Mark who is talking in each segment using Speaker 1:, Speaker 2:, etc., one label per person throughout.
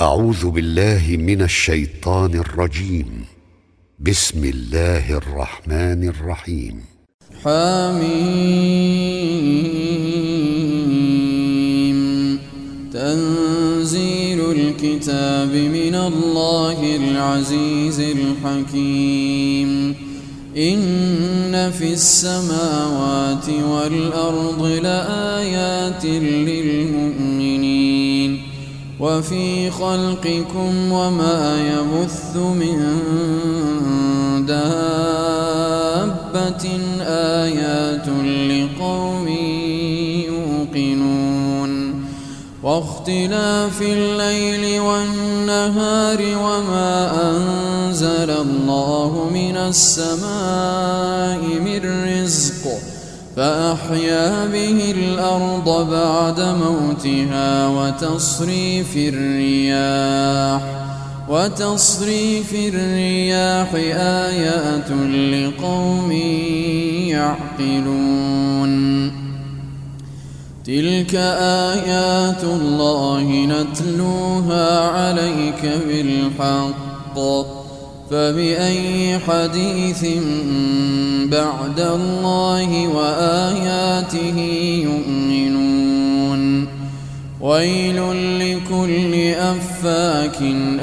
Speaker 1: أعوذ بالله من الشيطان الرجيم. بسم الله الرحمن الرحيم.
Speaker 2: حميم. تنزيل الكتاب من الله العزيز الحكيم. إن في السماوات والأرض لآيات للمؤمنين وفي خلقكم وما يبث من دابة آيات لقوم يوقنون واختلاف الليل والنهار وما أنزل الله من السماء من رزق فأحيا به الأرض بعد موتها وتصريف الرياح آيات لقوم يعقلون. تلك آيات الله نتلوها عليك بالحق فبأي حديث بعد الله وآياته يؤمنون. ويل لكل أفاك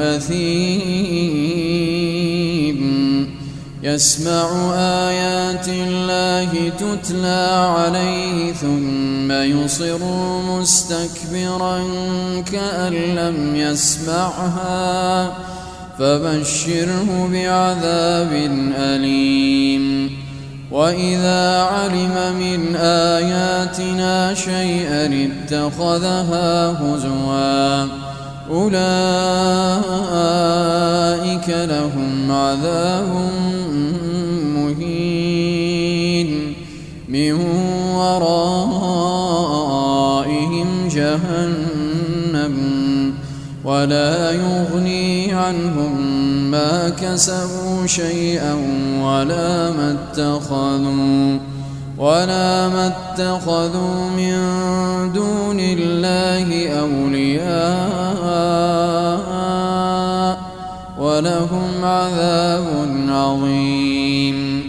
Speaker 2: أثيم يسمع آيات الله تتلى عليه ثم يصر مستكبرا كأن لم يسمعها فبشره بعذاب أليم. وإذا علم من آياتنا شيئا اتخذها هزوا أولئك لهم عذاب مهين من ورائهم جهنم ولا يغني عنهم ما كسبوا شيئا ولا ما اتخذوا من دون الله أولياء ولهم عذاب عظيم.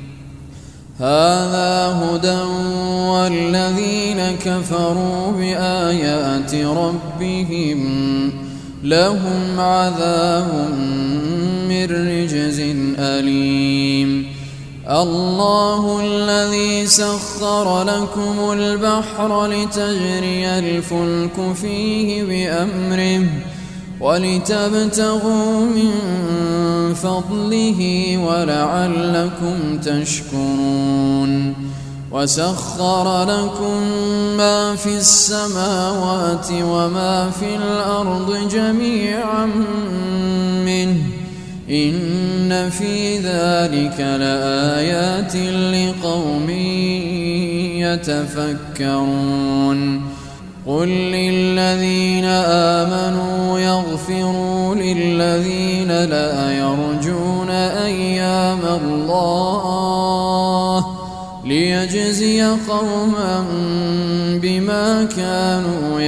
Speaker 2: هذا هدى والذين كفروا بآيات ربهم لهم عذاب من رجز أليم. الله الذي سخر لكم البحر لتجري الفلك فيه بأمره ولتبتغوا من فضله ولعلكم تشكرون. وسخر لكم ما في السماوات وما في الأرض جميعا منه إن في ذلك لآيات لقوم يتفكرون. قل للذين آمنوا يغفروا للذين لا يرجون أيام الله ليجزي قوما بما كانوا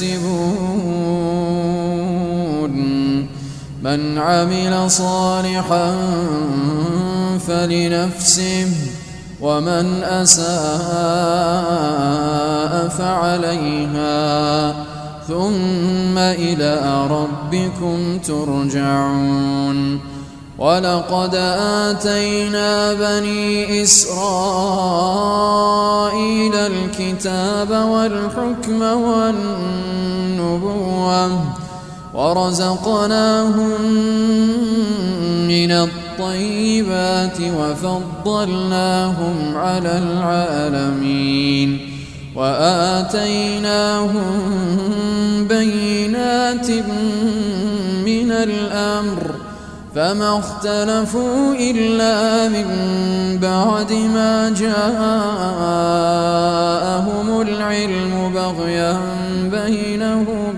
Speaker 2: يكسبون. من عمل صالحا فلنفسه ومن أساء فعليها ثم إلى ربكم ترجعون. ولقد آتينا بني إسرائيل الكتاب والحكم والنبوة ورزقناهم من الطيبات وفضلناهم على العالمين وآتيناهم بينات من الأمر فما اختلفوا إلا من بعد ما جاءهم العلم بغيا بينهم.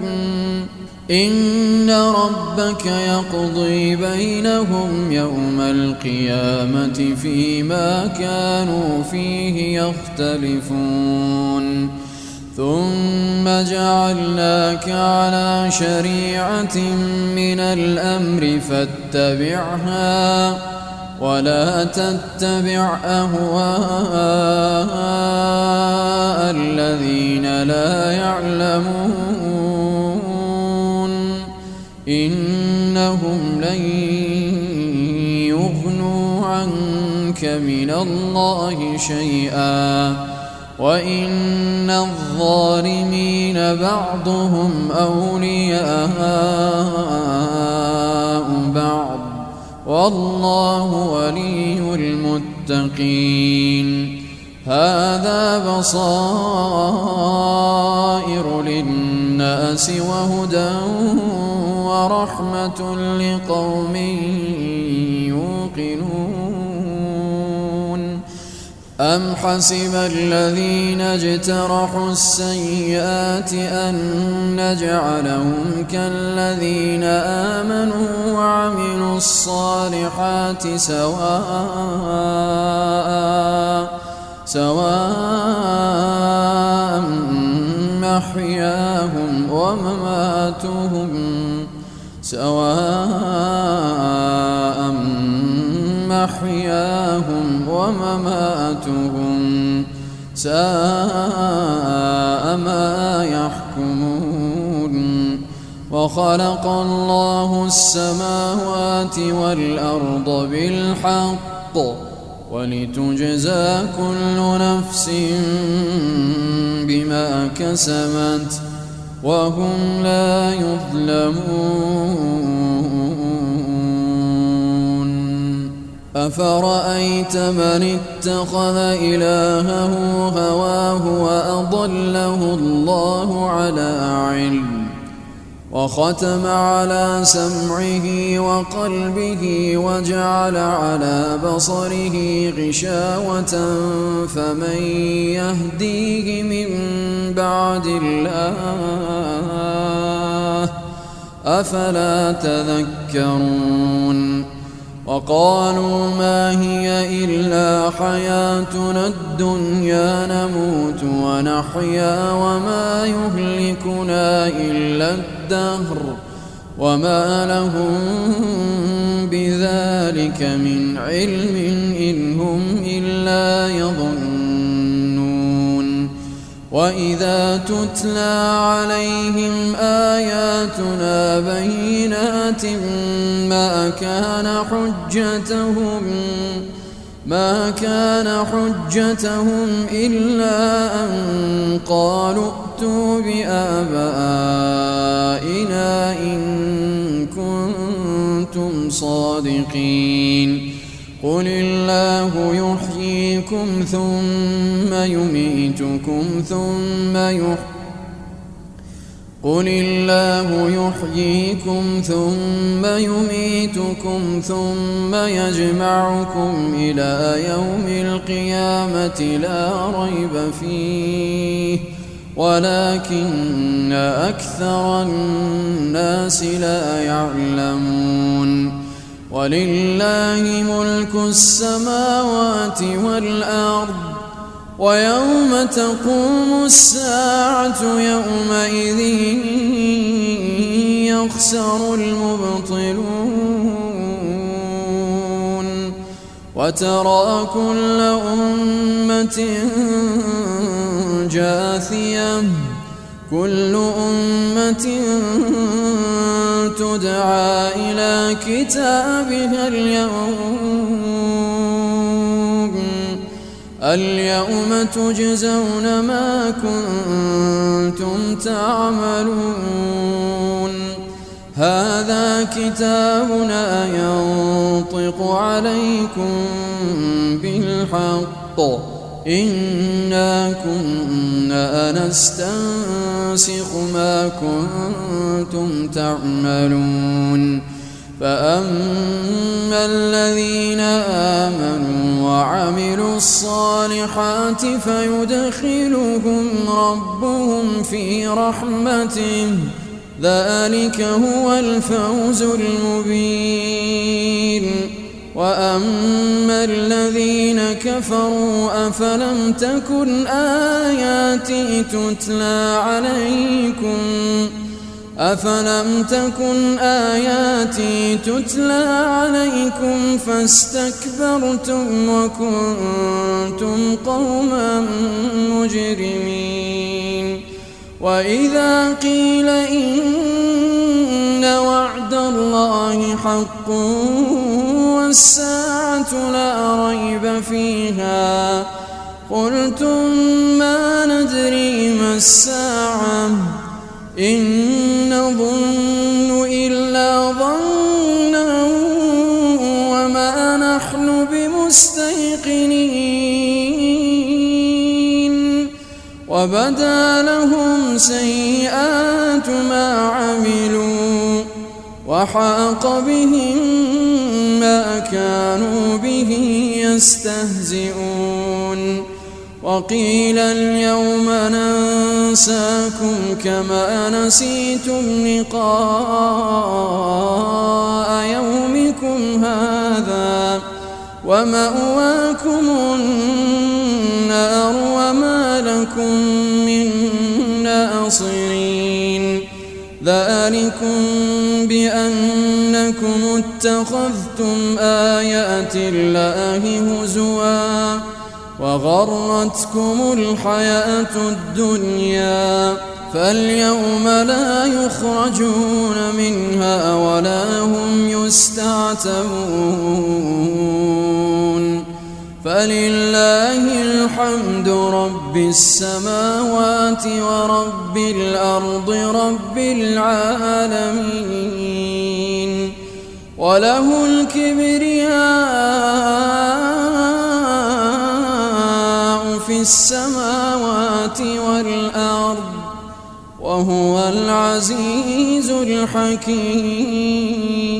Speaker 2: إن ربك يقضي بينهم يوم القيامة فيما كانوا فيه يختلفون. ثم جعلناك على شريعة من الأمر فاتبعها ولا تتبع أهواء الذين لا يعلمون إنهم لن يغنوا عنك من الله شيئا وإن الظالمين بعضهم أولياء بعض والله ولي المتقين هذا بصائر للناس وهدى ورحمة لقوم يوقنون أم حسب الذين اجترحوا السيئات أن نجعلهم كالذين آمنوا وعملوا الصالحات سواء محياهم ومماتهم ساء ما يحكمون وخلق الله السماوات والأرض بالحق ولتجزى كل نفس بما كسبت وهم لا يظلمون أفرأيت من اتخذ إلهه هواه وأضله الله على علم وختم على سمعه وقلبه وجعل على بصره غشاوة فمن يهديه من بعد الله أفلا تذكرون وقالوا ما هي إلا حياتنا الدنيا نموت ونحيا وما يهلكنا إلا الدهر وما لهم بذلك من علم إن هم إلا يظنون وإذا تتلى عليهم آياتنا بينات ما كان حجتهم إلا أن قالوا ائتوا بآبائنا إن كنتم صادقين قل الله يحييكم ثم يميتكم ثم يجمعكم إلى يوم القيامة لا ريب فيه ولكن أكثر الناس لا يعلمون ولله ملك السماوات والأرض ويوم تقوم الساعة يومئذ يخسر المبطلون وترى كل أمة جاثية كل أمة تدعى إلى كتابها اليوم تجزون ما كنتم تعملون هذا كتابنا ينطق عليكم بالحق إنا كنا نستنسخ ما كنتم تعملون فأما الذين آمنوا وعملوا الصالحات فيدخلهم ربهم في رحمته ذلك هو الفوز المبين وأما الذين كفروا أفلم تكن آياتي تتلى عليكم فاستكبرتم وكنتم قوما مجرمين وإذا قيل إن وعد الله حق والساعة لا ريب فيها قلتم ما ندري ما الساعة إن نظن إلا ظنا وما نحن بمستيقنين وبدا لهم سيئات ما عملوا وحاق بهم ما كانوا به يستهزئون وقيل اليوم ننساكم كما نسيتم لقاء يومكم هذا ومأواكم النار وما لكم من ناصرين ذلكم بأنكم اتخذتم آيات الله هزوا وغرتكم الحياة الدنيا فاليوم لا يخرجون منها ولا هم يستعتبون فلله الحمد رب السماوات ورب الأرض رب العالمين وله الكبرياء في السماوات والأرض وهو العزيز الحكيم.